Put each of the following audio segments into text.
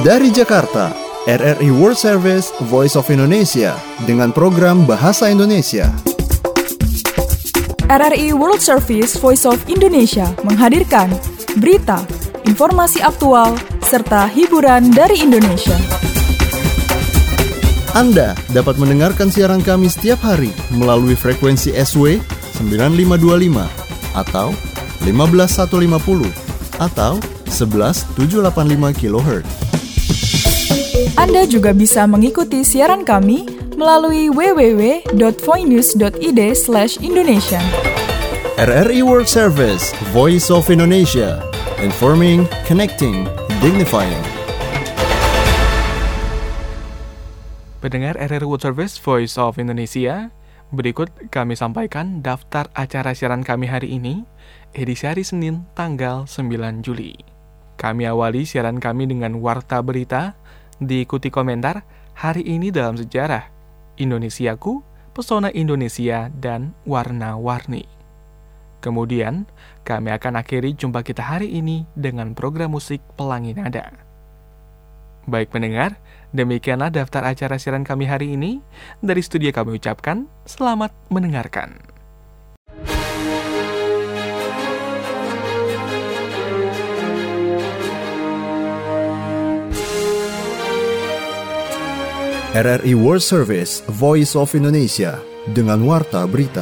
Dari Jakarta, RRI World Service Voice of Indonesia dengan program Bahasa Indonesia. RRI World Service Voice of Indonesia menghadirkan berita, informasi aktual, serta hiburan dari Indonesia. Anda dapat mendengarkan siaran kami setiap hari melalui frekuensi SW 9525 atau 15150 atau 11785 kHz. Anda juga bisa mengikuti siaran kami melalui www.voinews.id/Indonesia. RRI World Service, Voice of Indonesia, informing, connecting, dignifying. Pendengar RRI World Service, Voice of Indonesia, berikut kami sampaikan daftar acara siaran kami hari ini, edisi hari Senin, tanggal 9 Juli. Kami awali siaran kami dengan warta berita, diikuti komentar hari ini dalam sejarah, Indonesiaku, pesona Indonesia, dan warna-warni. Kemudian, kami akan akhiri jumpa kita hari ini dengan program musik Pelangi Nada. Baik pendengar, demikianlah daftar acara siaran kami hari ini. Dari studio kami ucapkan, selamat mendengarkan. RRI World Service, Voice of Indonesia, dengan warta berita.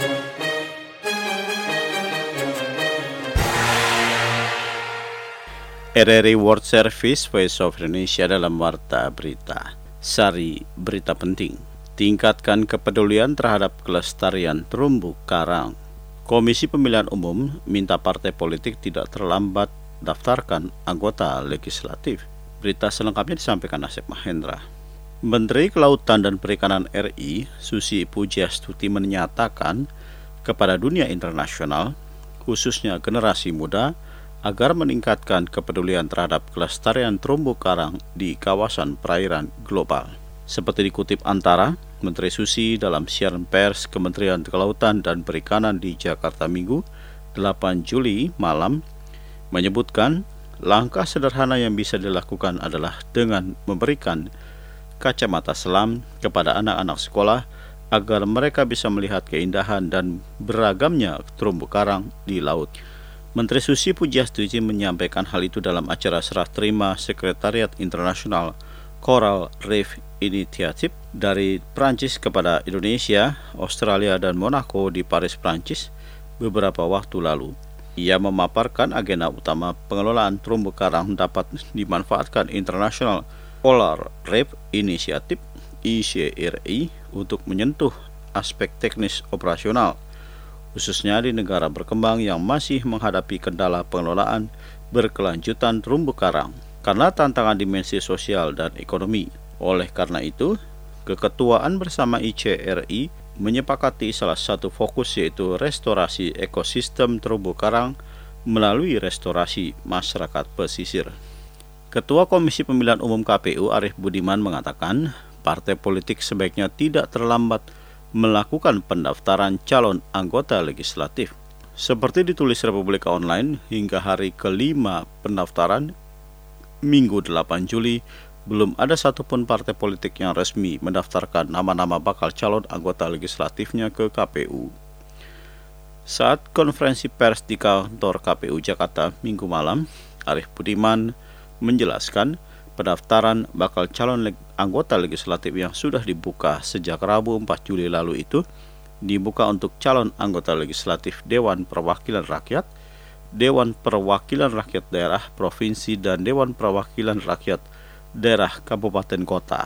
RRI World Service, Voice of Indonesia dalam warta berita. Sari berita penting. Tingkatkan kepedulian terhadap kelestarian terumbu karang. Komisi Pemilihan Umum minta partai politik tidak terlambat daftarkan anggota legislatif. Berita selengkapnya disampaikan Asep Mahendra. Menteri Kelautan dan Perikanan RI, Susi Pujiastuti menyatakan kepada dunia internasional, khususnya generasi muda, agar meningkatkan kepedulian terhadap kelestarian terumbu karang di kawasan perairan global. Seperti dikutip Antara, Menteri Susi dalam siaran pers Kementerian Kelautan dan Perikanan di Jakarta Minggu, 8 Juli malam, menyebutkan langkah sederhana yang bisa dilakukan adalah dengan memberikan kacamata selam kepada anak-anak sekolah agar mereka bisa melihat keindahan dan beragamnya terumbu karang di laut. Menteri Susi Pujiastuti menyampaikan hal itu dalam acara serah terima Sekretariat Internasional Coral Reef Initiative dari Prancis kepada Indonesia, Australia, dan Monaco di Paris, Prancis beberapa waktu lalu. Ia memaparkan agenda utama pengelolaan terumbu karang dapat dimanfaatkan International Coral Reef Initiative (ICRI) untuk menyentuh aspek teknis operasional, khususnya di negara berkembang yang masih menghadapi kendala pengelolaan berkelanjutan terumbu karang karena tantangan dimensi sosial dan ekonomi. Oleh karena itu, keketuaan bersama ICRI menyepakati salah satu fokus yaitu restorasi ekosistem terumbu karang melalui restorasi masyarakat pesisir. Ketua Komisi Pemilihan Umum KPU Arief Budiman mengatakan, partai politik sebaiknya tidak terlambat melakukan pendaftaran calon anggota legislatif. Seperti ditulis Republika Online, hingga hari kelima pendaftaran, Minggu 8 Juli, belum ada satupun partai politik yang resmi mendaftarkan nama-nama bakal calon anggota legislatifnya ke KPU. Saat konferensi pers di kantor KPU Jakarta Minggu malam, Arief Budiman menjelaskan pendaftaran bakal calon anggota legislatif yang sudah dibuka sejak Rabu 4 Juli lalu itu dibuka untuk calon anggota legislatif Dewan Perwakilan Rakyat, Dewan Perwakilan Rakyat Daerah Provinsi, dan Dewan Perwakilan Rakyat Daerah Kabupaten Kota.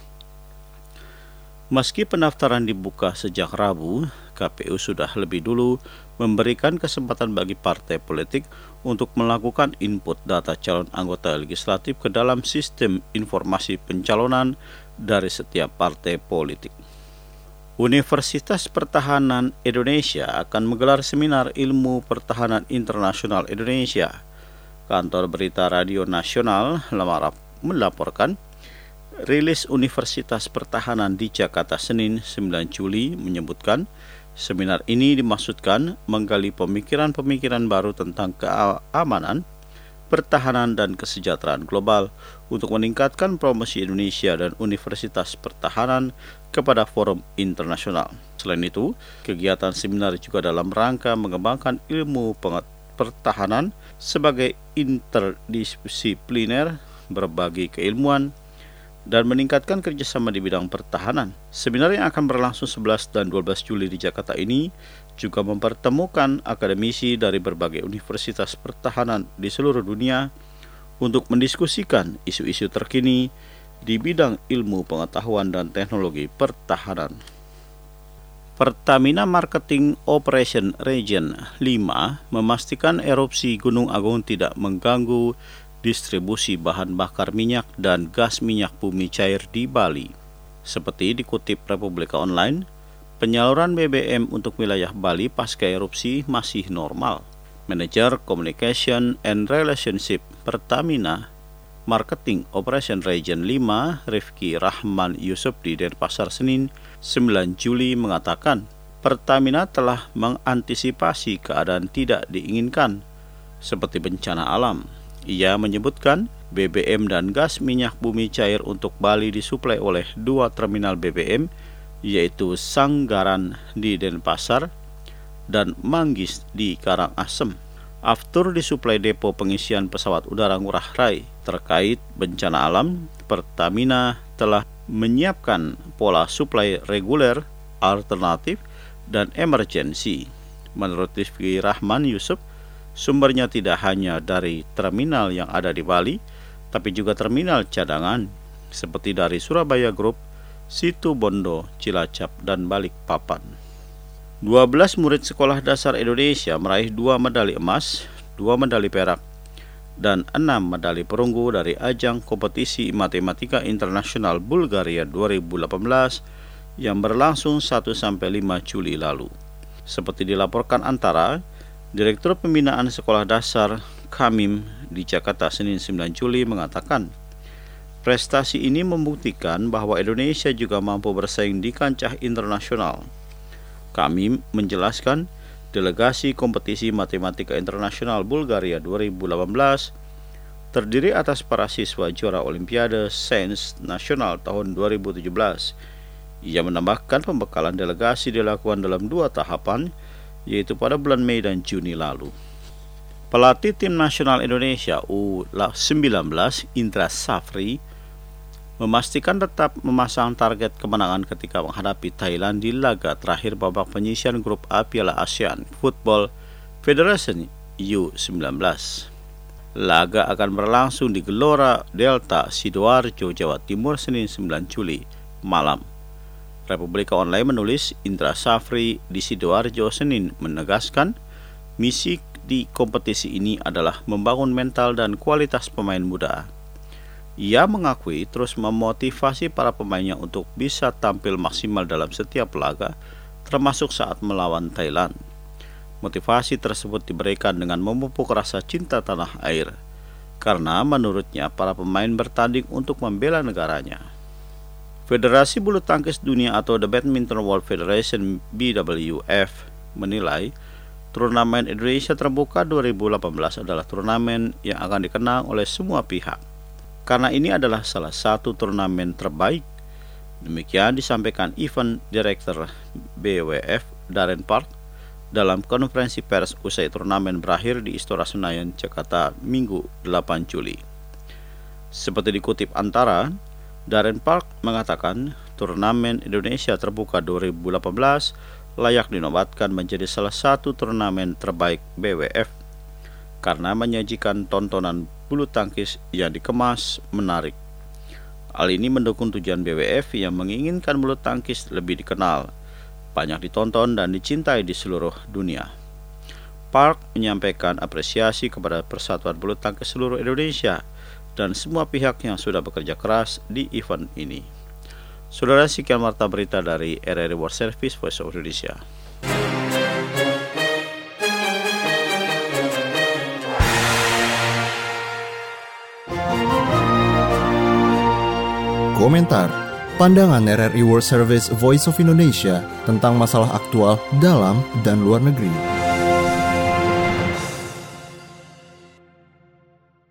Meski pendaftaran dibuka sejak Rabu, KPU sudah lebih dulu memberikan kesempatan bagi partai politik untuk melakukan input data calon anggota legislatif ke dalam sistem informasi pencalonan dari setiap partai politik. Universitas Pertahanan Indonesia akan menggelar seminar ilmu pertahanan internasional Indonesia. Kantor Berita Radio Nasional melaporkan, rilis Universitas Pertahanan di Jakarta Senin 9 Juli menyebutkan, seminar ini dimaksudkan menggali pemikiran-pemikiran baru tentang keamanan pertahanan dan kesejahteraan global untuk meningkatkan promosi Indonesia dan Universitas Pertahanan kepada forum internasional. Selain itu, kegiatan seminar juga dalam rangka mengembangkan ilmu pertahanan sebagai interdisipliner, berbagi keilmuan, dan meningkatkan kerjasama di bidang pertahanan. Seminar yang akan berlangsung 11 dan 12 Juli di Jakarta ini juga mempertemukan akademisi dari berbagai universitas pertahanan di seluruh dunia untuk mendiskusikan isu-isu terkini di bidang ilmu pengetahuan dan teknologi pertahanan. Pertamina Marketing Operation Region 5 memastikan erupsi Gunung Agung tidak mengganggu distribusi bahan bakar minyak dan gas minyak bumi cair di Bali. Seperti dikutip Republika Online, penyaluran BBM untuk wilayah Bali pasca erupsi masih normal. Manajer Communication and Relationship Pertamina Marketing Operation Region 5, Rifki Rahman Yusuf di Denpasar Senin 9 Juli mengatakan, Pertamina telah mengantisipasi keadaan tidak diinginkan seperti bencana alam. Ia menyebutkan BBM dan gas minyak bumi cair untuk Bali disuplai oleh 2 terminal BBM, yaitu Sanggaran di Denpasar dan Manggis di Karangasem. Aftur disuplai depo pengisian pesawat udara Ngurah Rai. Terkait bencana alam, Pertamina telah menyiapkan pola suplai reguler, alternatif, dan emergensi. Menurut Rifki Rahman Yusuf, sumbernya tidak hanya dari terminal yang ada di Bali, tapi juga terminal cadangan seperti dari Surabaya Group, Situ Bondo, Cilacap, dan Balikpapan. 12 murid sekolah dasar Indonesia meraih 2 medali emas, 2 medali perak, dan 6 medali perunggu dari ajang kompetisi matematika internasional Bulgaria 2018 yang berlangsung 1-5 Juli lalu. Seperti dilaporkan Antara, Direktur Pembinaan Sekolah Dasar Kamim di Jakarta Senin 9 Juli mengatakan, prestasi ini membuktikan bahwa Indonesia juga mampu bersaing di kancah internasional. Kamim menjelaskan, delegasi kompetisi matematika internasional Bulgaria 2018 terdiri atas para siswa juara Olimpiade Sains Nasional tahun 2017. Ia menambahkan pembekalan delegasi dilakukan dalam 2 tahapan, yaitu pada bulan Mei dan Juni lalu. Pelatih Tim Nasional Indonesia U19 Indra Safri memastikan tetap memasang target kemenangan ketika menghadapi Thailand di laga terakhir babak penyisian grup A Piala ASEAN Football Federation U19. Laga akan berlangsung di Gelora Delta Sidoarjo, Jawa Timur Senin 9 Juli malam. Republika Online menulis, Indra Safri di Sidoarjo Senin menegaskan misi di kompetisi ini adalah membangun mental dan kualitas pemain muda. Ia mengakui terus memotivasi para pemainnya untuk bisa tampil maksimal dalam setiap laga, termasuk saat melawan Thailand. Motivasi tersebut diberikan dengan memupuk rasa cinta tanah air, karena menurutnya para pemain bertanding untuk membela negaranya. Federasi Bulu Tangkis Dunia atau The Badminton World Federation BWF menilai turnamen Indonesia Terbuka 2018 adalah turnamen yang akan dikenang oleh semua pihak, karena ini adalah salah satu turnamen terbaik. Demikian disampaikan Event Director BWF Darren Park dalam konferensi pers usai turnamen berakhir di Istora Senayan, Jakarta, Minggu 8 Juli. Seperti dikutip Antara, Darren Park mengatakan turnamen Indonesia Terbuka 2018 layak dinobatkan menjadi salah satu turnamen terbaik BWF karena menyajikan tontonan bulu tangkis yang dikemas menarik. Hal ini mendukung tujuan BWF yang menginginkan bulu tangkis lebih dikenal, banyak ditonton dan dicintai di seluruh dunia. Park menyampaikan apresiasi kepada Persatuan Bulu Tangkis seluruh Indonesia dan semua pihak yang sudah bekerja keras di event ini. Saudara, sekian warta berita dari RRI World Service Voice of Indonesia. Komentar, pandangan RRI World Service Voice of Indonesia tentang masalah aktual dalam dan luar negeri.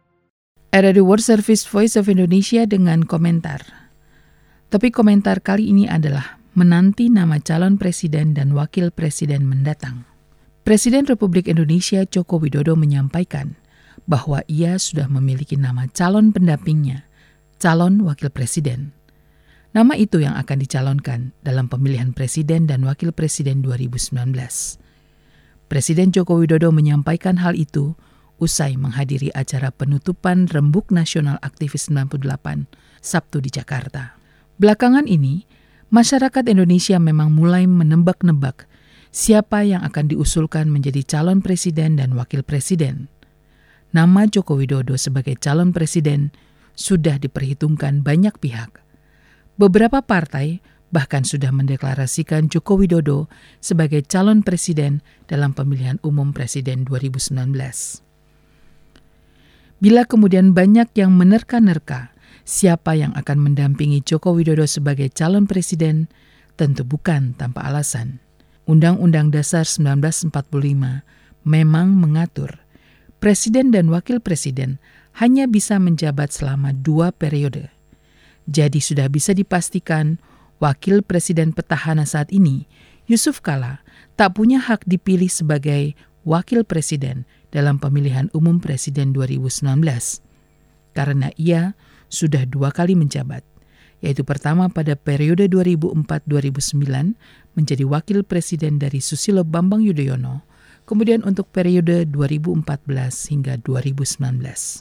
RRI World Service Voice of Indonesia dengan komentar. Topik komentar kali ini adalah menanti nama calon presiden dan wakil presiden mendatang. Presiden Republik Indonesia Joko Widodo menyampaikan bahwa ia sudah memiliki nama calon pendampingnya, calon wakil presiden. Nama itu yang akan dicalonkan dalam pemilihan presiden dan wakil presiden 2019. Presiden Joko Widodo menyampaikan hal itu usai menghadiri acara penutupan Rembuk Nasional Aktivis 98 Sabtu di Jakarta. Belakangan ini, masyarakat Indonesia memang mulai menebak-nebak siapa yang akan diusulkan menjadi calon presiden dan wakil presiden. Nama Joko Widodo sebagai calon presiden sudah diperhitungkan banyak pihak. Beberapa partai bahkan sudah mendeklarasikan Joko Widodo sebagai calon presiden dalam pemilihan umum presiden 2019. Bila kemudian banyak yang menerka-nerka siapa yang akan mendampingi Joko Widodo sebagai calon presiden, tentu bukan tanpa alasan. Undang-Undang Dasar 1945 memang mengatur presiden dan wakil presiden hanya bisa menjabat selama 2 periode. Jadi sudah bisa dipastikan wakil presiden petahana saat ini, Yusuf Kala, tak punya hak dipilih sebagai wakil presiden dalam pemilihan umum presiden 2019, karena ia sudah 2 kali menjabat, yaitu pertama pada periode 2004-2009 menjadi wakil presiden dari Susilo Bambang Yudhoyono, kemudian untuk periode 2014 hingga 2019.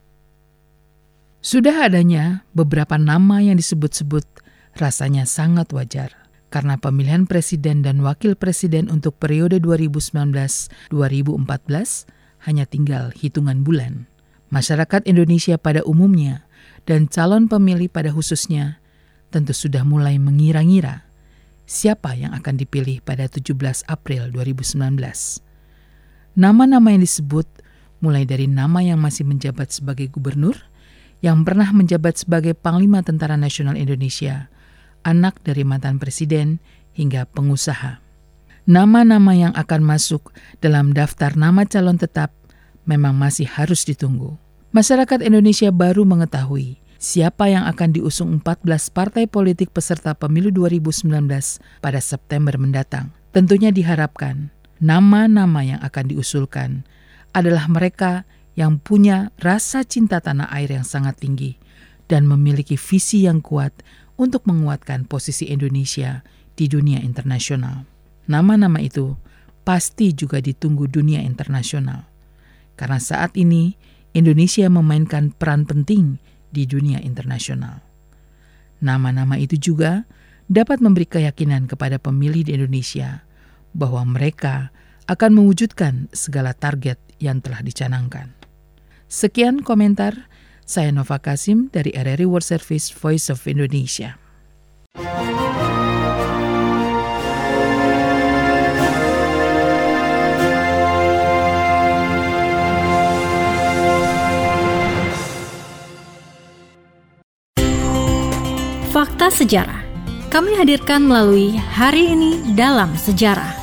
Sudah adanya beberapa nama yang disebut-sebut rasanya sangat wajar, karena pemilihan presiden dan wakil presiden untuk periode 2019-2014 hanya tinggal hitungan bulan. Masyarakat Indonesia pada umumnya dan calon pemilih pada khususnya tentu sudah mulai mengira-ngira siapa yang akan dipilih pada 17 April 2019. Nama-nama yang disebut mulai dari nama yang masih menjabat sebagai gubernur, yang pernah menjabat sebagai Panglima Tentara Nasional Indonesia, anak dari mantan presiden, hingga pengusaha. Nama-nama yang akan masuk dalam daftar nama calon tetap memang masih harus ditunggu. Masyarakat Indonesia baru mengetahui siapa yang akan diusung 14 partai politik peserta pemilu 2019 pada September mendatang. Tentunya diharapkan nama-nama yang akan diusulkan adalah mereka yang punya rasa cinta tanah air yang sangat tinggi dan memiliki visi yang kuat untuk menguatkan posisi Indonesia di dunia internasional. Nama-nama itu pasti juga ditunggu dunia internasional, karena saat ini Indonesia memainkan peran penting di dunia internasional. Nama-nama itu juga dapat memberi keyakinan kepada pemilih di Indonesia bahwa mereka akan mewujudkan segala target yang telah dicanangkan. Sekian komentar, saya Nova Kasim dari RRI World Service Voice of Indonesia. Fakta Sejarah kami hadirkan melalui Hari Ini Dalam Sejarah.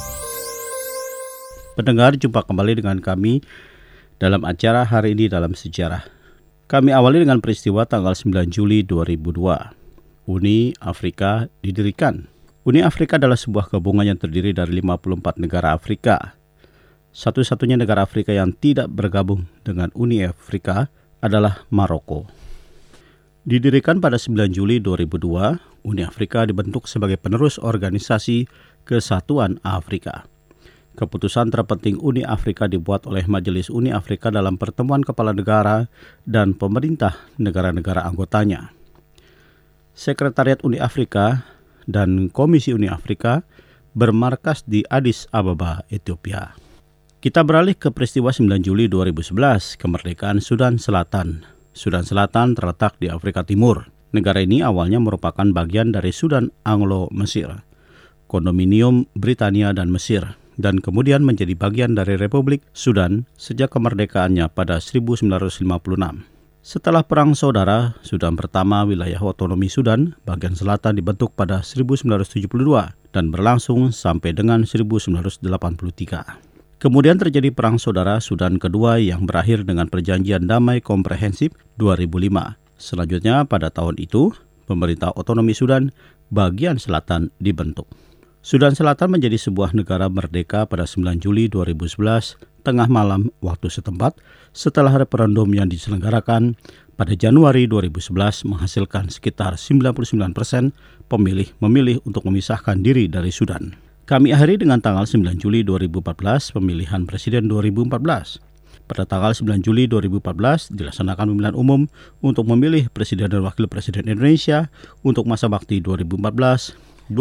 Pendengar, jumpa kembali dengan kami dalam acara Hari Ini Dalam Sejarah. Kami awali dengan peristiwa tanggal 9 Juli 2002. Uni Afrika didirikan. Uni Afrika adalah sebuah gabungan yang terdiri dari 54 negara Afrika. Satu-satunya negara Afrika yang tidak bergabung dengan Uni Afrika adalah Maroko. Didirikan pada 9 Juli 2002, Uni Afrika dibentuk sebagai penerus organisasi Kesatuan Afrika. Keputusan terpenting Uni Afrika dibuat oleh Majelis Uni Afrika dalam pertemuan kepala negara dan pemerintah negara-negara anggotanya. Sekretariat Uni Afrika dan Komisi Uni Afrika bermarkas di Addis Ababa, Ethiopia. Kita beralih ke peristiwa 9 Juli 2011, kemerdekaan Sudan Selatan. Sudan Selatan terletak di Afrika Timur. Negara ini awalnya merupakan bagian dari Sudan Anglo-Mesir, kondominium Britania dan Mesir, dan kemudian menjadi bagian dari Republik Sudan sejak kemerdekaannya pada 1956. Setelah Perang Saudara, Sudan Pertama, wilayah otonomi Sudan, bagian selatan dibentuk pada 1972 dan berlangsung sampai dengan 1983. Kemudian terjadi Perang Saudara Sudan kedua yang berakhir dengan Perjanjian Damai Komprehensif 2005. Selanjutnya pada tahun itu, pemerintah otonomi Sudan bagian selatan dibentuk. Sudan Selatan menjadi sebuah negara merdeka pada 9 Juli 2011 tengah malam waktu setempat setelah referendum yang diselenggarakan pada Januari 2011 menghasilkan sekitar 99% pemilih memilih untuk memisahkan diri dari Sudan. Kami akhiri dengan tanggal 9 Juli 2014 pemilihan presiden 2014. Pada tanggal 9 Juli 2014 dilaksanakan pemilihan umum untuk memilih presiden dan wakil presiden Indonesia untuk masa bakti 2014-2019.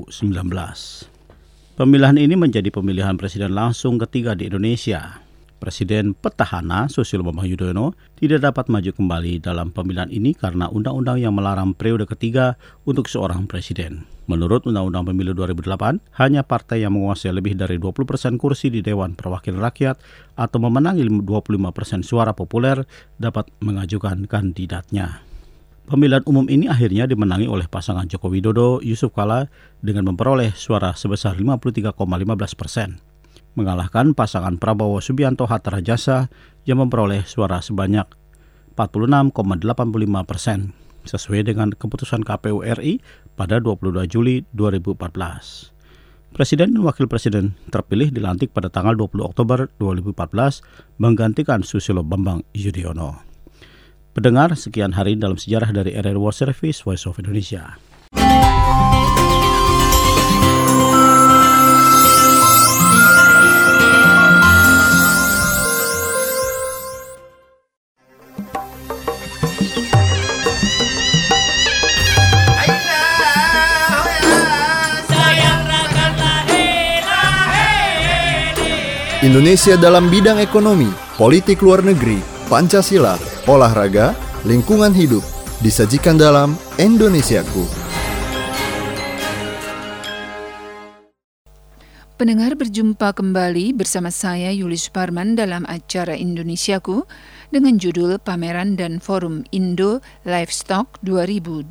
Pemilihan ini menjadi pemilihan presiden langsung ketiga di Indonesia. Presiden petahana Susilo Bambang Yudhoyono tidak dapat maju kembali dalam pemilihan ini karena undang-undang yang melarang periode ketiga untuk seorang presiden. Menurut Undang-Undang Pemilu 2008, hanya partai yang menguasai lebih dari 20% kursi di Dewan Perwakilan Rakyat atau memenangi 25% suara populer dapat mengajukan kandidatnya. Pemilihan umum ini akhirnya dimenangi oleh pasangan Joko Widodo Yusuf Kala dengan memperoleh suara sebesar 53,15%. Mengalahkan pasangan Prabowo Subianto Hatta Rajasa yang memperoleh suara sebanyak 46,85% sesuai dengan keputusan KPU RI pada 22 Juli 2014. Presiden dan Wakil Presiden terpilih dilantik pada tanggal 20 Oktober 2014 menggantikan Susilo Bambang Yudhoyono. Pendengar, sekian hari dalam sejarah dari RRI World Service Voice of Indonesia. Indonesia dalam bidang ekonomi, politik luar negeri, Pancasila, olahraga, lingkungan hidup, disajikan dalam Indonesiaku. Pendengar, berjumpa kembali bersama saya Yuli Suparman dalam acara Indonesiaku dengan judul Pameran dan Forum Indo Livestock 2018.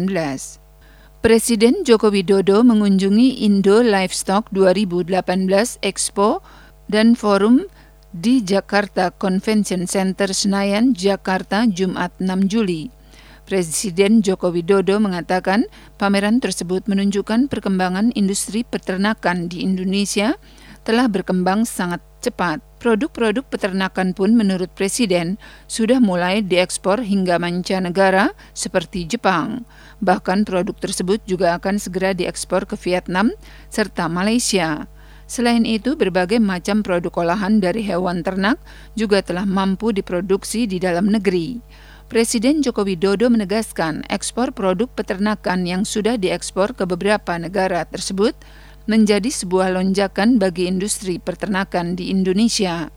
Presiden Joko Widodo mengunjungi Indo Livestock 2018 Expo dan Forum di Jakarta Convention Center Senayan, Jakarta, Jumat 6 Juli. Presiden Joko Widodo mengatakan pameran tersebut menunjukkan perkembangan industri peternakan di Indonesia telah berkembang sangat cepat. Produk-produk peternakan pun menurut Presiden sudah mulai diekspor hingga mancanegara seperti Jepang. Bahkan produk tersebut juga akan segera diekspor ke Vietnam serta Malaysia. Selain itu, berbagai macam produk olahan dari hewan ternak juga telah mampu diproduksi di dalam negeri. Presiden Joko Widodo menegaskan ekspor produk peternakan yang sudah diekspor ke beberapa negara tersebut menjadi sebuah lonjakan bagi industri peternakan di Indonesia.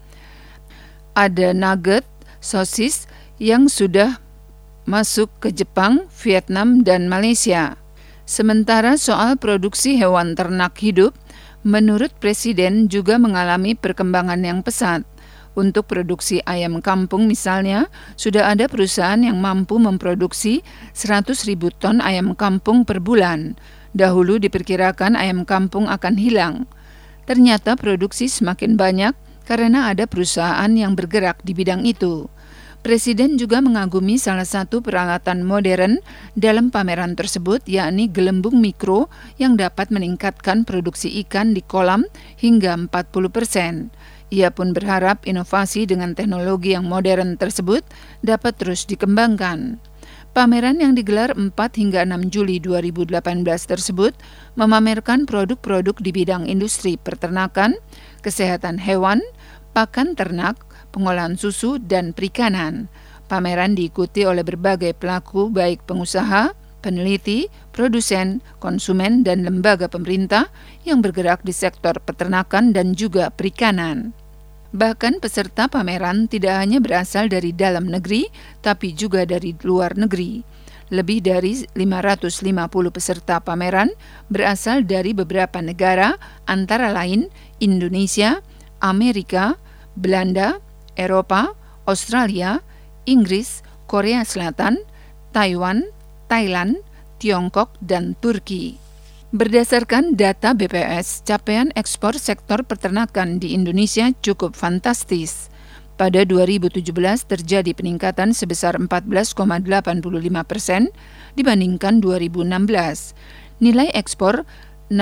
Ada nugget, sosis yang sudah masuk ke Jepang, Vietnam, dan Malaysia. Sementara soal produksi hewan ternak hidup, menurut Presiden juga mengalami perkembangan yang pesat. Untuk produksi ayam kampung misalnya, sudah ada perusahaan yang mampu memproduksi 100.000 ton ayam kampung per bulan. Dahulu diperkirakan ayam kampung akan hilang. Ternyata produksi semakin banyak karena ada perusahaan yang bergerak di bidang itu. Presiden juga mengagumi salah satu peralatan modern dalam pameran tersebut, yakni gelembung mikro yang dapat meningkatkan produksi ikan di kolam hingga 40%. Ia pun berharap inovasi dengan teknologi yang modern tersebut dapat terus dikembangkan. Pameran yang digelar 4 hingga 6 Juli 2018 tersebut memamerkan produk-produk di bidang industri peternakan, kesehatan hewan, pakan ternak, pengolahan susu, dan perikanan. Pameran diikuti oleh berbagai pelaku baik pengusaha, peneliti, produsen, konsumen, dan lembaga pemerintah yang bergerak di sektor peternakan dan juga perikanan. Bahkan peserta pameran tidak hanya berasal dari dalam negeri, tapi juga dari luar negeri. Lebih dari 550 peserta pameran berasal dari beberapa negara, antara lain Indonesia, Amerika, Belanda, Eropa, Australia, Inggris, Korea Selatan, Taiwan, Thailand, Tiongkok, dan Turki. Berdasarkan data BPS, capaian ekspor sektor peternakan di Indonesia cukup fantastis. Pada 2017 terjadi peningkatan sebesar 14,85% dibandingkan 2016. Nilai ekspor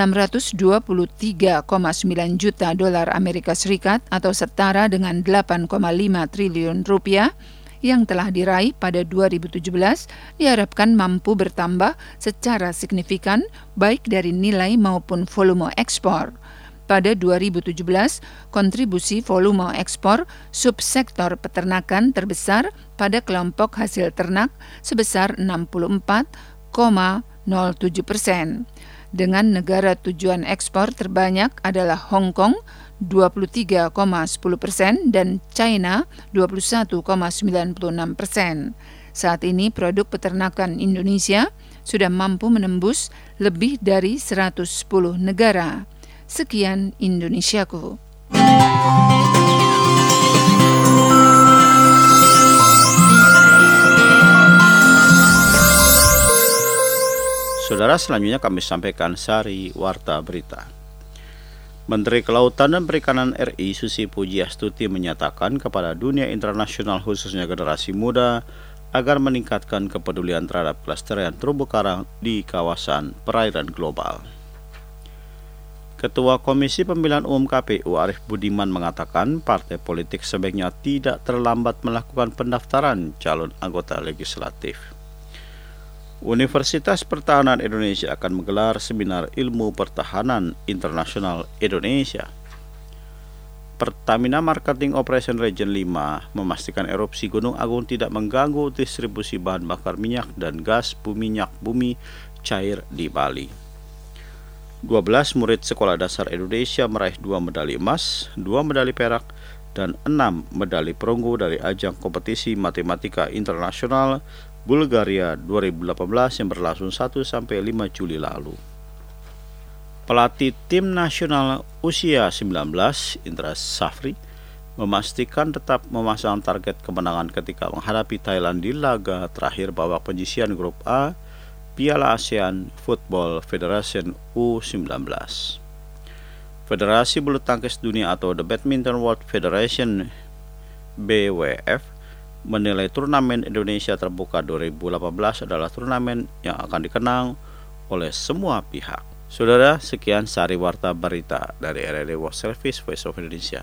623,9 juta dolar Amerika Serikat atau setara dengan 8,5 triliun rupiah yang telah diraih pada 2017 diharapkan mampu bertambah secara signifikan baik dari nilai maupun volume ekspor. Pada 2017, kontribusi volume ekspor subsektor peternakan terbesar pada kelompok hasil ternak sebesar 64,07%. Dengan negara tujuan ekspor terbanyak adalah Hong Kong 23,10% dan China 21,96%. Saat ini produk peternakan Indonesia sudah mampu menembus lebih dari 110 negara. Sekian Indonesiaku. Saudara, selanjutnya kami sampaikan sari warta berita. Menteri Kelautan dan Perikanan RI Susi Pujiastuti menyatakan kepada dunia internasional khususnya generasi muda agar meningkatkan kepedulian terhadap kelestarian terumbu karang di kawasan perairan global. Ketua Komisi Pemilihan Umum KPU Arief Budiman mengatakan partai politik sebaiknya tidak terlambat melakukan pendaftaran calon anggota legislatif. Universitas Pertahanan Indonesia akan menggelar seminar ilmu pertahanan internasional Indonesia. Pertamina Marketing Operation Region 5 memastikan erupsi Gunung Agung tidak mengganggu distribusi bahan bakar minyak dan gas minyak bumi cair di Bali. 12 murid sekolah dasar Indonesia meraih 2 medali emas, 2 medali perak, dan 6 medali perunggu dari ajang kompetisi matematika internasional Bulgaria 2018 yang berlangsung 1-5 Juli lalu. Pelatih tim nasional usia 19, Indra Safri, memastikan tetap memasang target kemenangan ketika menghadapi Thailand di laga terakhir babak penyisihan grup A Piala ASEAN Football Federation U19. Federasi Bulu Tangkis Dunia atau The Badminton World Federation BWF menilai turnamen Indonesia Terbuka 2018 adalah turnamen yang akan dikenang oleh semua pihak. Saudara, sekian sari warta berita dari RRI World Service Voice of Indonesia.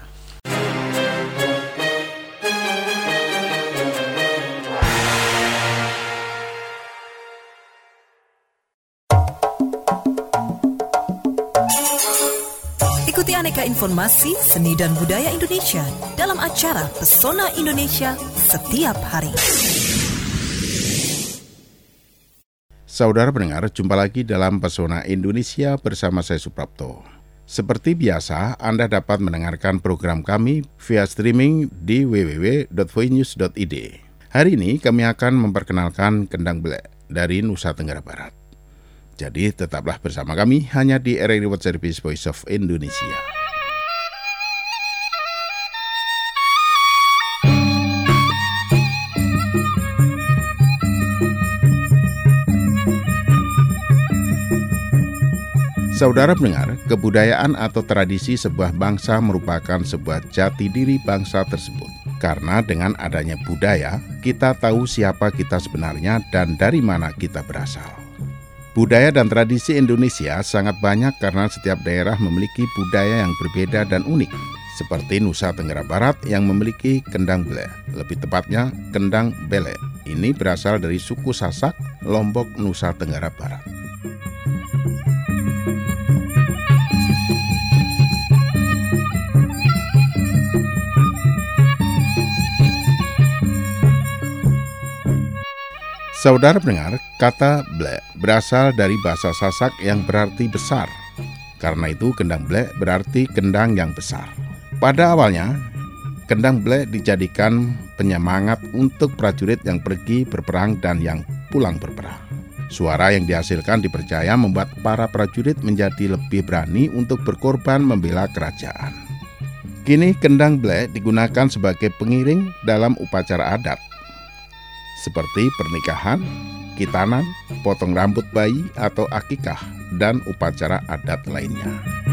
Ikuti aneka informasi seni dan budaya Indonesia dalam acara Pesona Indonesia setiap hari. Saudara pendengar, jumpa lagi dalam Pesona Indonesia bersama saya Suprapto. Seperti biasa, Anda dapat mendengarkan program kami via streaming di www.voinews.id. Hari ini kami akan memperkenalkan Kendang Blek dari Nusa Tenggara Barat. Jadi tetaplah bersama kami hanya di RRI World Service Voice of Indonesia. Saudara pendengar, kebudayaan atau tradisi sebuah bangsa merupakan sebuah jati diri bangsa tersebut. Karena dengan adanya budaya, kita tahu siapa kita sebenarnya dan dari mana kita berasal. Budaya dan tradisi Indonesia sangat banyak karena setiap daerah memiliki budaya yang berbeda dan unik. Seperti Nusa Tenggara Barat yang memiliki Kendang Blek, lebih tepatnya Kendang Belek. Ini berasal dari suku Sasak, Lombok, Nusa Tenggara Barat. Saudara pendengar, kata Blek berasal dari bahasa Sasak yang berarti besar. Karena itu Kendang Blek berarti kendang yang besar. Pada awalnya, Kendang Blek dijadikan penyemangat untuk prajurit yang pergi berperang dan yang pulang berperang. Suara yang dihasilkan dipercaya membuat para prajurit menjadi lebih berani untuk berkorban membela kerajaan. Kini Kendang Blek digunakan sebagai pengiring dalam upacara adat, seperti pernikahan, khitanan, potong rambut bayi, atau akikah, dan upacara adat lainnya.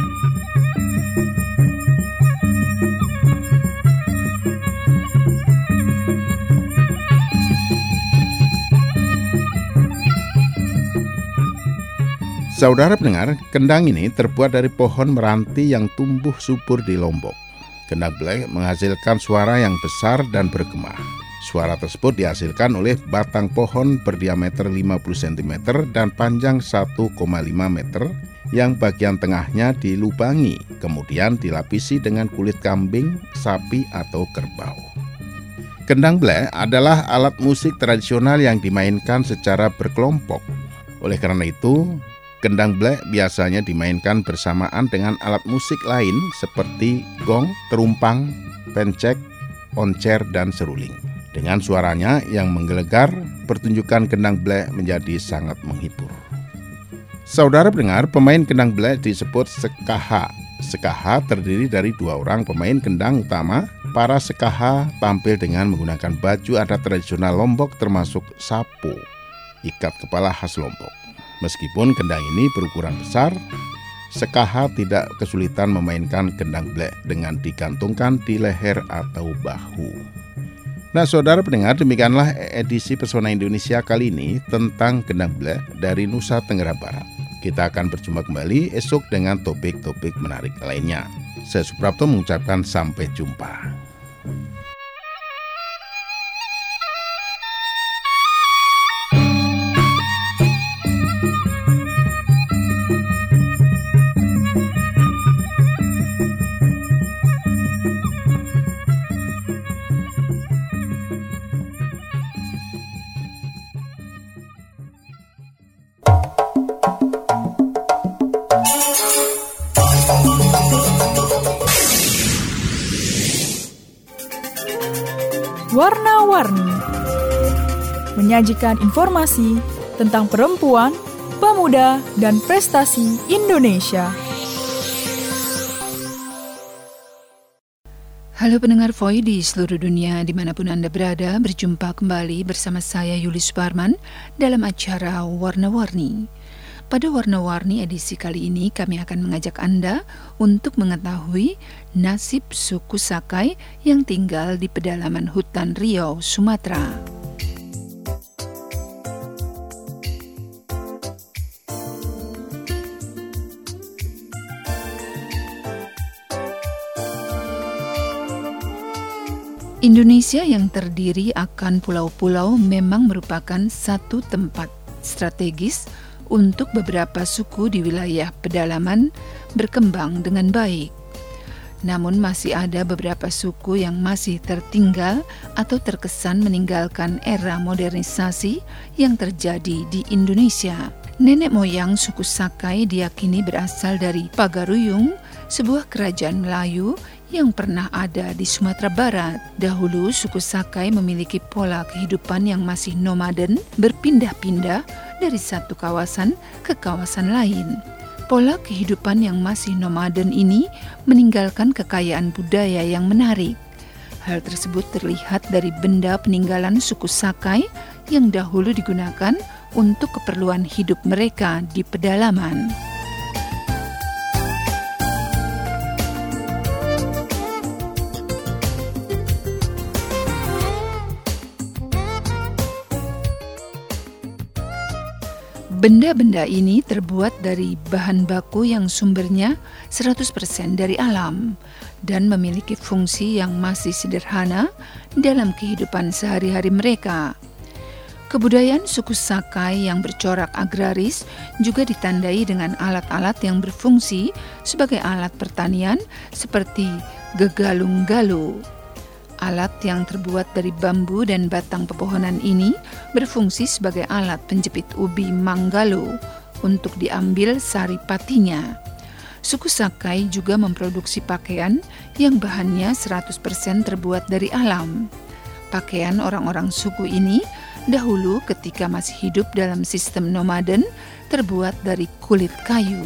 Saudara pendengar, kendang ini terbuat dari pohon meranti yang tumbuh subur di Lombok. Kendang blek menghasilkan suara yang besar dan bergema. Suara tersebut dihasilkan oleh batang pohon berdiameter 50 cm dan panjang 1,5 meter yang bagian tengahnya dilubangi, kemudian dilapisi dengan kulit kambing, sapi, atau kerbau. Kendang blek adalah alat musik tradisional yang dimainkan secara berkelompok. Oleh karena itu, kendang blek biasanya dimainkan bersamaan dengan alat musik lain seperti gong, terumpang, pencek, oncer, dan seruling. Dengan suaranya yang menggelegar, pertunjukan kendang blek menjadi sangat menghibur. Saudara pendengar, pemain kendang blek disebut sekaha. Sekaha terdiri dari 2 orang pemain kendang utama. Para sekaha tampil dengan menggunakan baju adat tradisional Lombok termasuk sapo, ikat kepala khas Lombok. Meskipun kendang ini berukuran besar, sekaha tidak kesulitan memainkan kendang blek dengan digantungkan di leher atau bahu. Nah, saudara pendengar, demikianlah edisi Pesona Indonesia kali ini tentang kendang blek dari Nusa Tenggara Barat. Kita akan berjumpa kembali esok dengan topik-topik menarik lainnya. Saya Suprapto mengucapkan sampai jumpa. Warna-warni menyajikan informasi tentang perempuan, pemuda, dan prestasi Indonesia. Halo pendengar Voi di seluruh dunia dimanapun Anda berada, berjumpa kembali bersama saya Yuli Suparman dalam acara Warna-Warni. Pada Warna-Warni edisi kali ini kami akan mengajak Anda untuk mengetahui nasib suku Sakai yang tinggal di pedalaman hutan Riau, Sumatera. Indonesia yang terdiri akan pulau-pulau memang merupakan satu tempat strategis untuk beberapa suku di wilayah pedalaman berkembang dengan baik. Namun masih ada beberapa suku yang masih tertinggal atau terkesan meninggalkan era modernisasi yang terjadi di Indonesia. Nenek moyang suku Sakai diyakini berasal dari Pagaruyung, sebuah kerajaan Melayu yang pernah ada di Sumatera Barat. Dahulu suku Sakai memiliki pola kehidupan yang masih nomaden, berpindah-pindah dari satu kawasan ke kawasan lain. Pola kehidupan yang masih nomaden ini meninggalkan kekayaan budaya yang menarik. Hal tersebut terlihat dari benda peninggalan suku Sakai yang dahulu digunakan untuk keperluan hidup mereka di pedalaman. Benda-benda ini terbuat dari bahan baku yang sumbernya 100% dari alam dan memiliki fungsi yang masih sederhana dalam kehidupan sehari-hari mereka. Kebudayaan suku Sakai yang bercorak agraris juga ditandai dengan alat-alat yang berfungsi sebagai alat pertanian seperti gegalung-galu. Alat yang terbuat dari bambu dan batang pepohonan ini berfungsi sebagai alat penjepit ubi manggalo untuk diambil sari patinya. Suku Sakai juga memproduksi pakaian yang bahannya 100% terbuat dari alam. Pakaian orang-orang suku ini dahulu ketika masih hidup dalam sistem nomaden terbuat dari kulit kayu.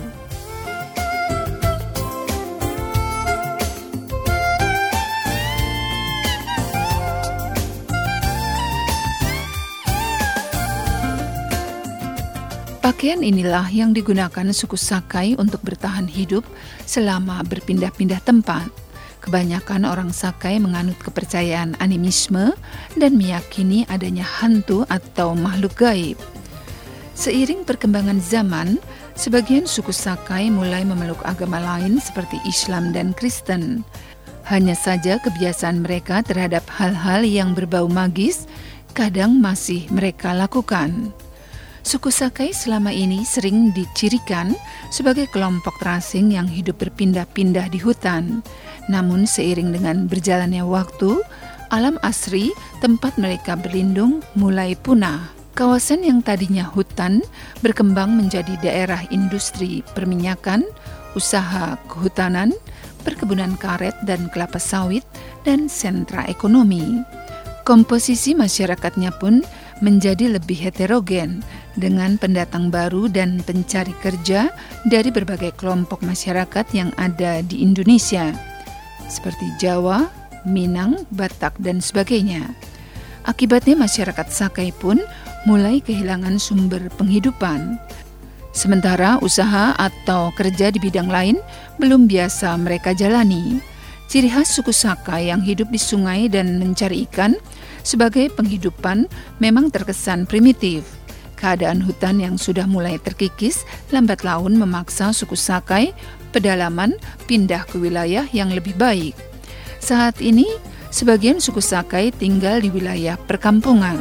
Pakaian inilah yang digunakan suku Sakai untuk bertahan hidup selama berpindah-pindah tempat. Kebanyakan orang Sakai menganut kepercayaan animisme dan meyakini adanya hantu atau makhluk gaib. Seiring perkembangan zaman, sebagian suku Sakai mulai memeluk agama lain seperti Islam dan Kristen. Hanya saja kebiasaan mereka terhadap hal-hal yang berbau magis kadang masih mereka lakukan. Suku Sakai selama ini sering dicirikan sebagai kelompok terasing yang hidup berpindah-pindah di hutan. Namun seiring dengan berjalannya waktu, alam asri tempat mereka berlindung mulai punah. Kawasan yang tadinya hutan berkembang menjadi daerah industri perminyakan, usaha kehutanan, perkebunan karet dan kelapa sawit, dan sentra ekonomi. Komposisi masyarakatnya pun menjadi lebih heterogen dengan pendatang baru dan pencari kerja dari berbagai kelompok masyarakat yang ada di Indonesia, seperti Jawa, Minang, Batak, dan sebagainya. Akibatnya masyarakat Sakai pun mulai kehilangan sumber penghidupan. Sementara usaha atau kerja di bidang lain belum biasa mereka jalani. Ciri khas suku Sakai yang hidup di sungai dan mencari ikan sebagai penghidupan memang terkesan primitif. Keadaan hutan yang sudah mulai terkikis lambat laun memaksa suku Sakai pedalaman pindah ke wilayah yang lebih baik. Saat ini, sebagian suku Sakai tinggal di wilayah perkampungan.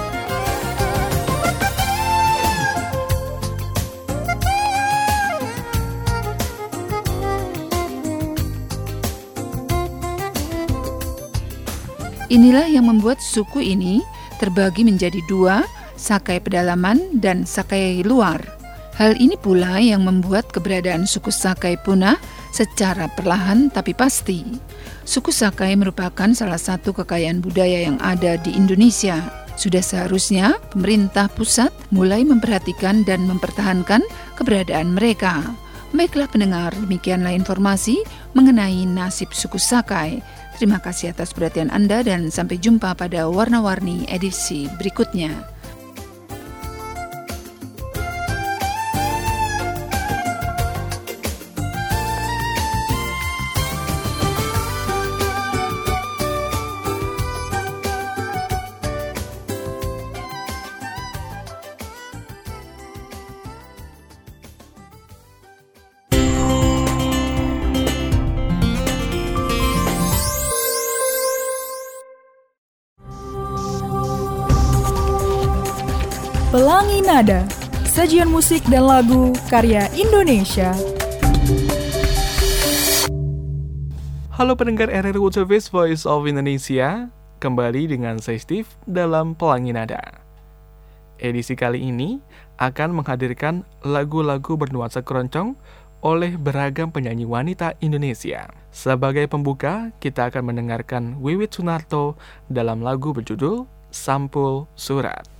Inilah yang membuat suku ini terbagi menjadi dua, Sakai pedalaman dan Sakai luar. Hal ini pula yang membuat keberadaan suku Sakai punah secara perlahan tapi pasti. Suku Sakai merupakan salah satu kekayaan budaya yang ada di Indonesia. Sudah seharusnya pemerintah pusat mulai memperhatikan dan mempertahankan keberadaan mereka. Baiklah pendengar, demikianlah informasi mengenai nasib suku Sakai. Terima kasih atas perhatian Anda dan sampai jumpa pada Warna-Warni edisi berikutnya. Pelangi Nada, sajian musik dan lagu karya Indonesia. Halo pendengar RRI World Service Voice of Indonesia, kembali dengan saya Steve dalam Pelangi Nada. Edisi kali ini akan menghadirkan lagu-lagu bernuansa keroncong oleh beragam penyanyi wanita Indonesia. Sebagai pembuka, kita akan mendengarkan Wiwit Sunarto dalam lagu berjudul Sampul Surat.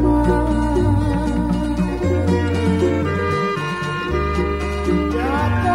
Datang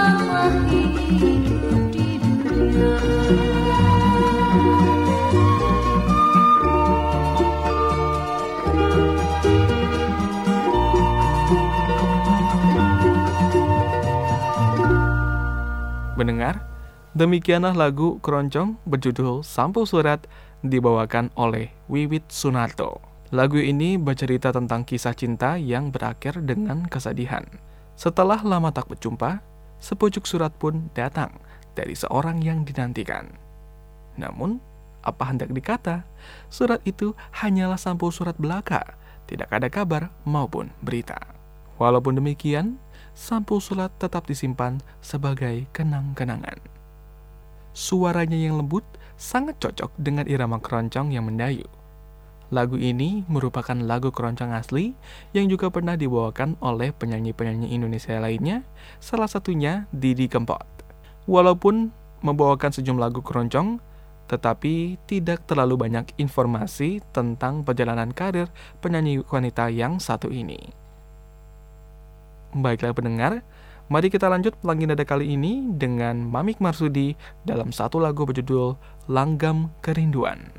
Mendengar, demikianlah lagu keroncong berjudul Sampul Surat dibawakan oleh Wiwit Sunarto. Lagu ini bercerita tentang kisah cinta yang berakhir dengan kesedihan. Setelah lama tak berjumpa, sepucuk surat pun datang dari seorang yang dinantikan. Namun, apa hendak dikata, surat itu hanyalah sampul surat belaka, tidak ada kabar maupun berita. Walaupun demikian, sampul surat tetap disimpan sebagai kenang-kenangan. Suaranya yang lembut sangat cocok dengan irama keroncong yang mendayu. Lagu ini merupakan lagu keroncong asli yang juga pernah dibawakan oleh penyanyi-penyanyi Indonesia lainnya, salah satunya Didi Kempot. Walaupun membawakan sejumlah lagu keroncong, tetapi tidak terlalu banyak informasi tentang perjalanan karir penyanyi wanita yang satu ini. Baiklah pendengar, mari kita lanjut Langit Nada kali ini dengan Mamik Marsudi dalam satu lagu berjudul Langgam Kerinduan.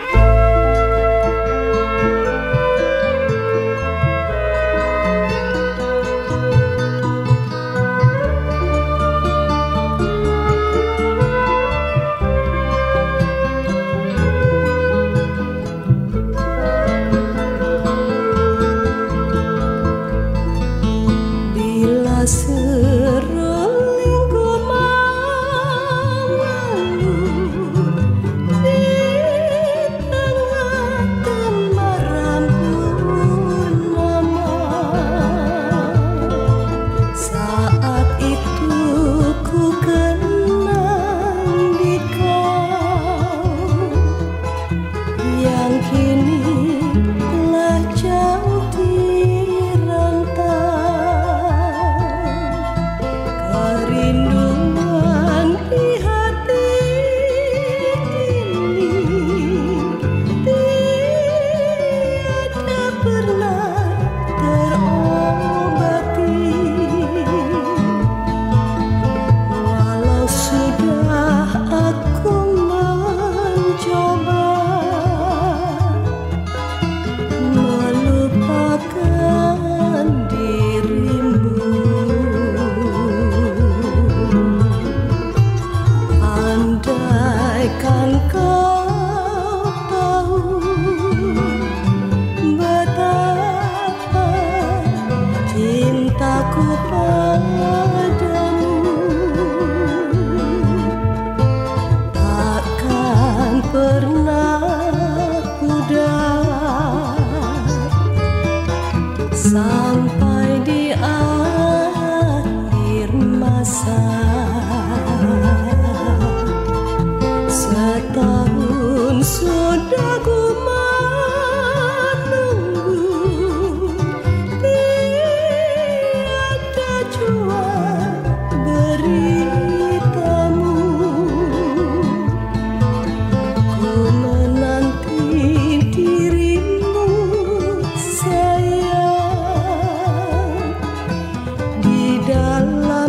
Sampai di akhir masa, setahun sudah ku menunggu, tiada jua beritamu. Ku menanti dirimu sayang, di dalam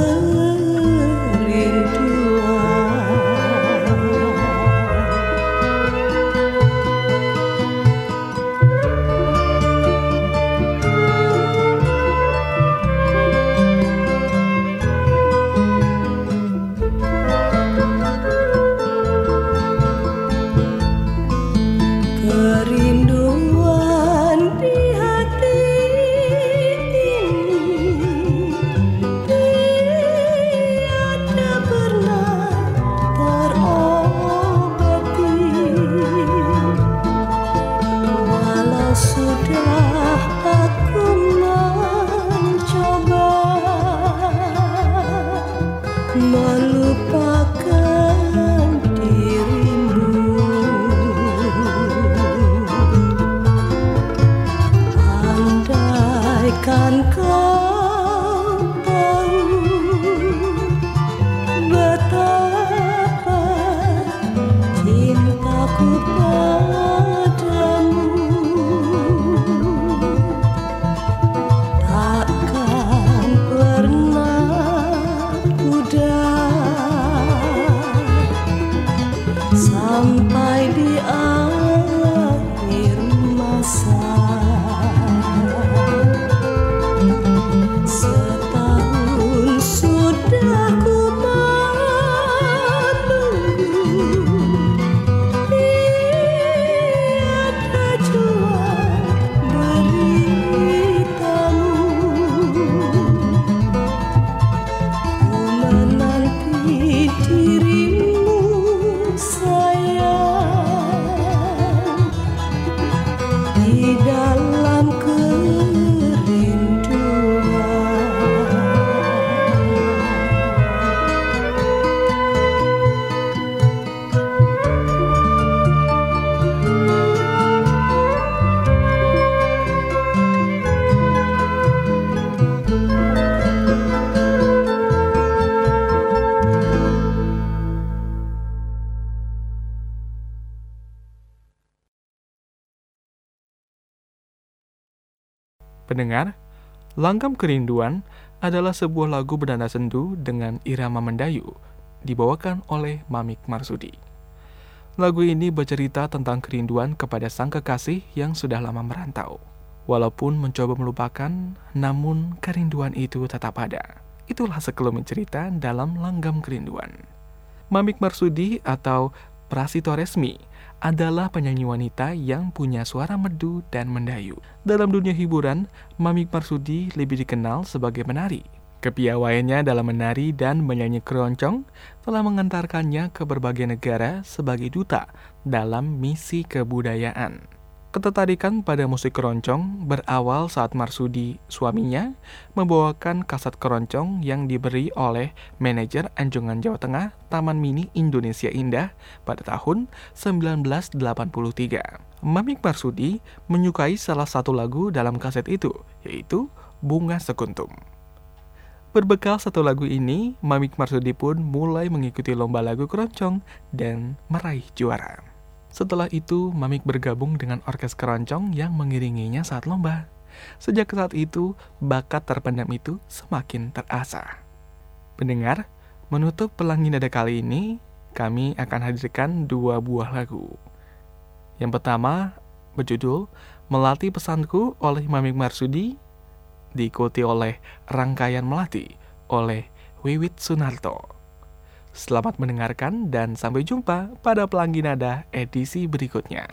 kerinduan di hati ini tiada pernah terobati. Walau sudah aku mencoba melupakan dirimu, andaikan kau tahu betapa cintaku padamu, takkan pernah sampai di akhir masa. Setahun sudah ku menunggu, tiada jua beritamu. Ku menanti dirimu sayang di dalam Pendengar, Langgam Kerinduan adalah sebuah lagu bernada sendu dengan irama mendayu, dibawakan oleh Mamik Marsudi. Lagu ini bercerita tentang kerinduan kepada sang kekasih yang sudah lama merantau. Walaupun mencoba melupakan, namun kerinduan itu tetap ada. Itulah sekelumit cerita dalam Langgam Kerinduan. Mamik Marsudi atau Prasito Resmi adalah penyanyi wanita yang punya suara merdu dan mendayu. Dalam dunia hiburan, Mamik Marsudi lebih dikenal sebagai penari. Kepiawaiannya dalam menari dan menyanyi keroncong telah mengantarkannya ke berbagai negara sebagai duta dalam misi kebudayaan. Ketertarikan pada musik keroncong berawal saat Marsudi, suaminya, membawakan kaset keroncong yang diberi oleh manajer Anjungan Jawa Tengah Taman Mini Indonesia Indah pada tahun 1983. Mamik Marsudi menyukai salah satu lagu dalam kaset itu, yaitu Bunga Sekuntum. Berbekal satu lagu ini, Mamik Marsudi pun mulai mengikuti lomba lagu keroncong dan meraih juara. Setelah itu, Mamik bergabung dengan orkes keroncong yang mengiringinya saat lomba. Sejak saat itu, bakat terpendam itu semakin terasah. Pendengar, menutup Pelangi Nada kali ini, kami akan hadirkan 2 buah lagu. Yang pertama, berjudul Melati Pesanku oleh Mamik Marsudi, diikuti oleh Rangkaian Melati oleh Wiwit Sunarto. Selamat mendengarkan dan sampai jumpa pada Pelangi Nada edisi berikutnya.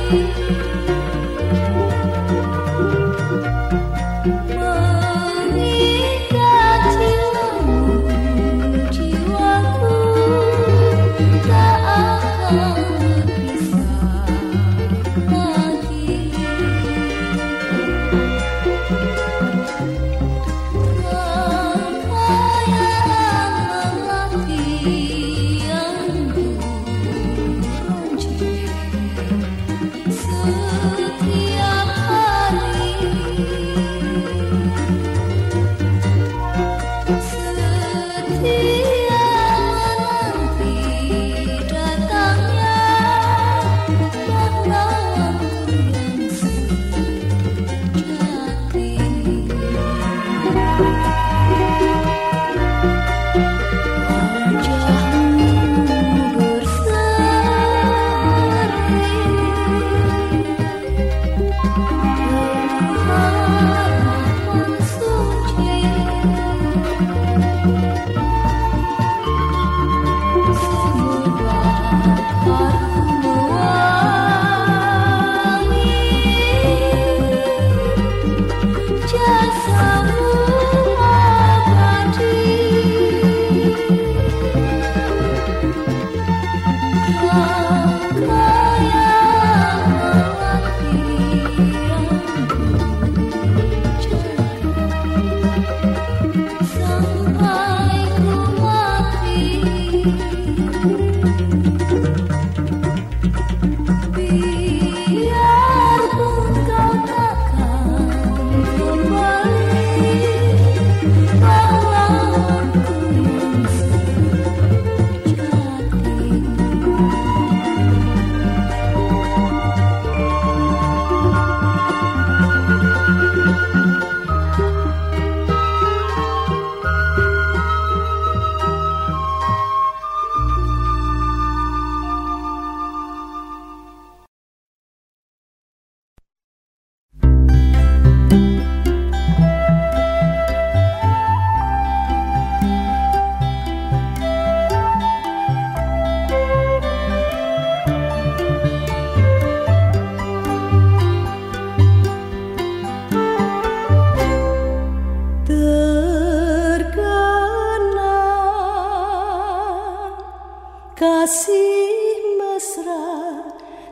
Kasih mesra,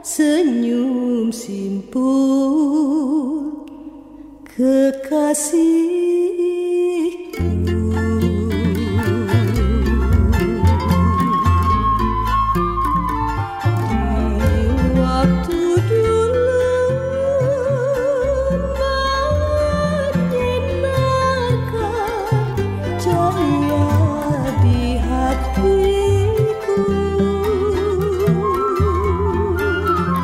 senyum simpul, kekasihku. Di waktu dulu menyinarkan cahaya di hati.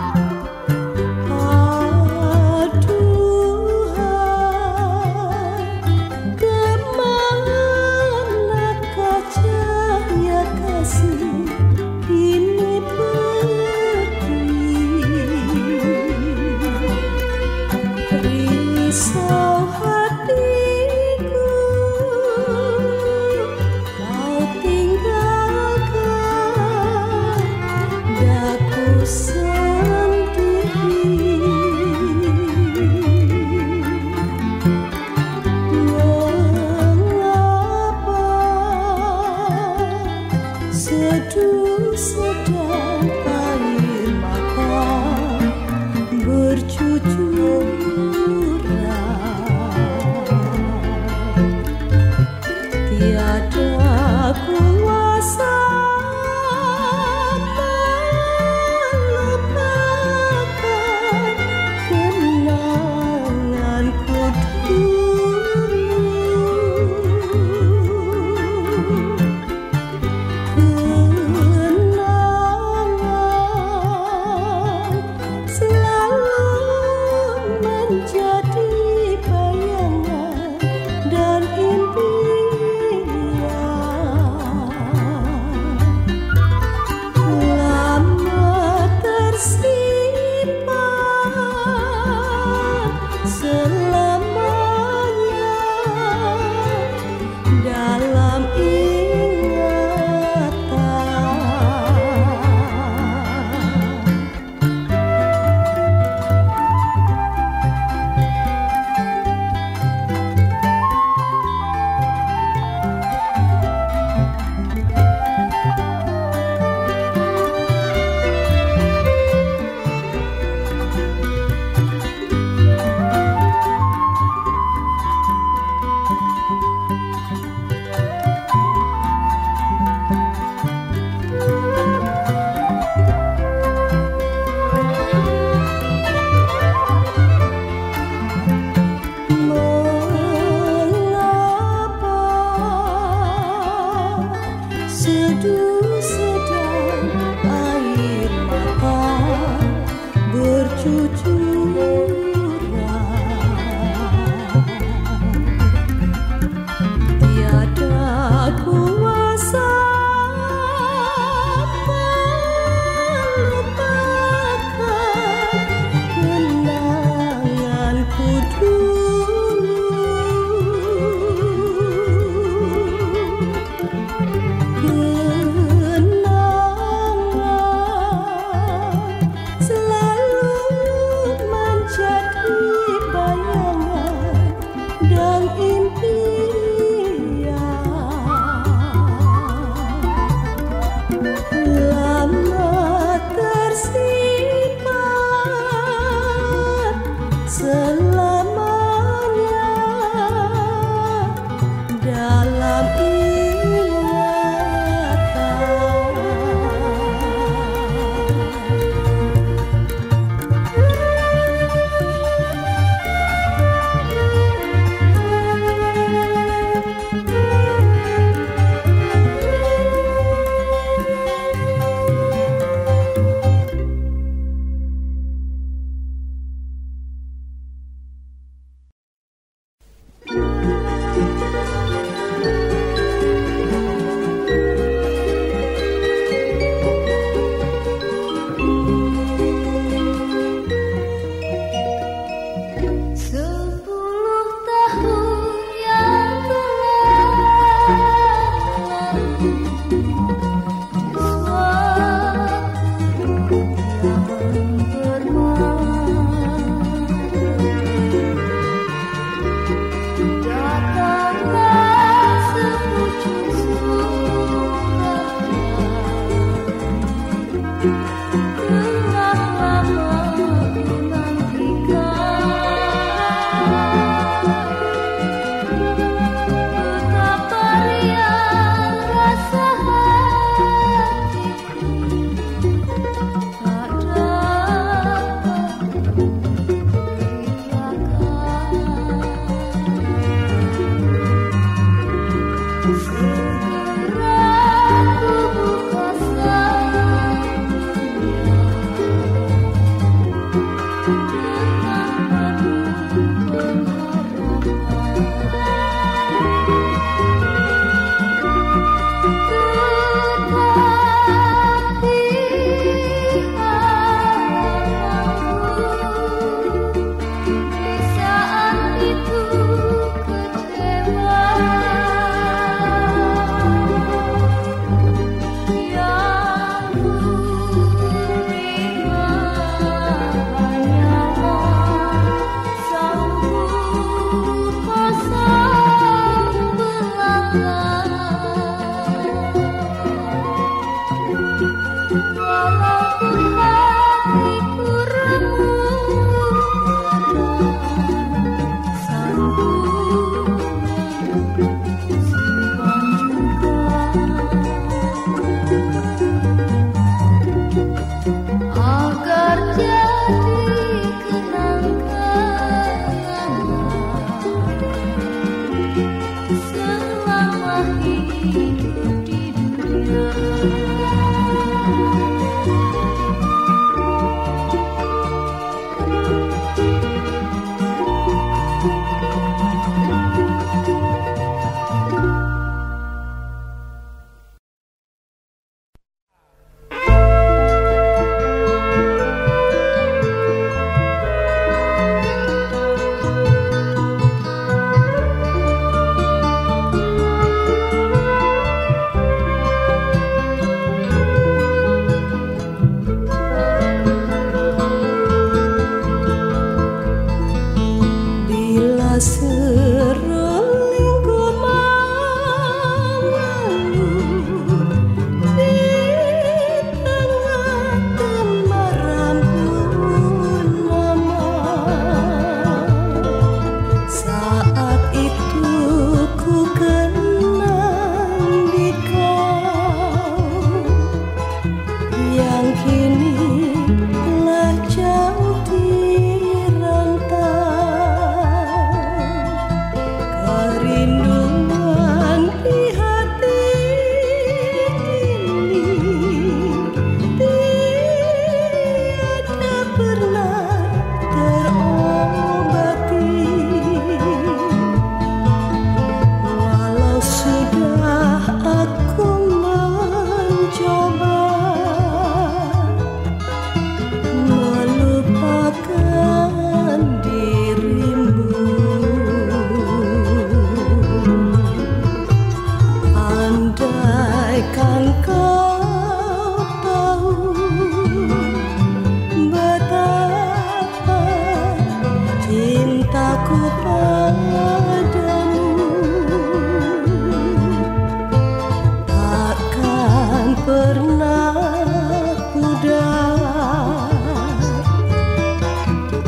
Aduhai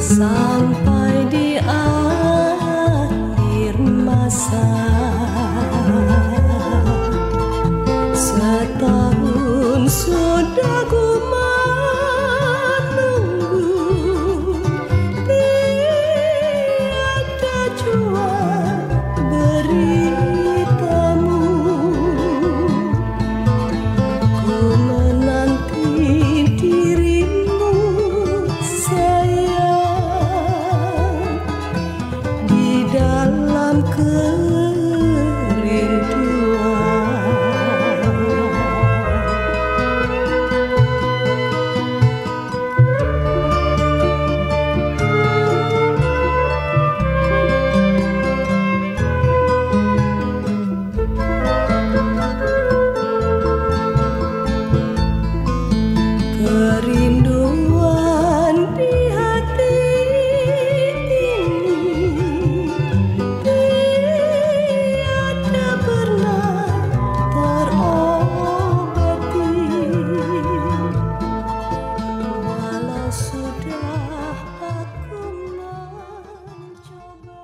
sampai di akhir masa. Setahun sudah ku menunggu, tiada jua beritamu. Ku menanti dirimu sayang di dalam kerinduan di hati ini tiada pernah terobati, walau sudah aku mencoba.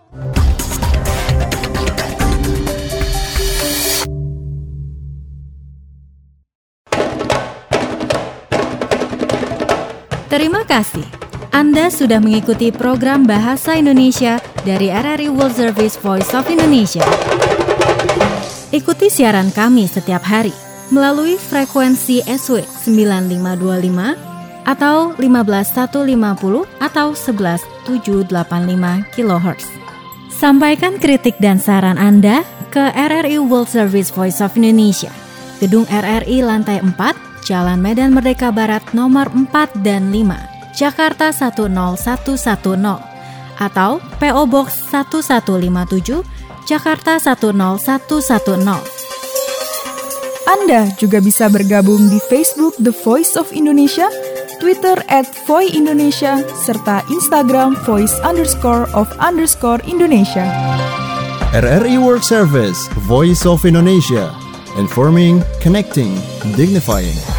Terima kasih. Anda sudah mengikuti program Bahasa Indonesia dari RRI World Service Voice of Indonesia. Ikuti siaran kami setiap hari melalui frekuensi SW 9525 atau 15150 atau 11785 kHz. Sampaikan kritik dan saran Anda ke RRI World Service Voice of Indonesia, Gedung RRI Lantai 4, Jalan Medan Merdeka Barat nomor 4 dan 5, Jakarta 10110, atau PO Box 1157, Jakarta 10110. Anda juga bisa bergabung di Facebook The Voice of Indonesia, Twitter @voiindonesia, serta Instagram voice_of_Indonesia. RRI World Service, Voice of Indonesia. Informing, connecting, dignifying.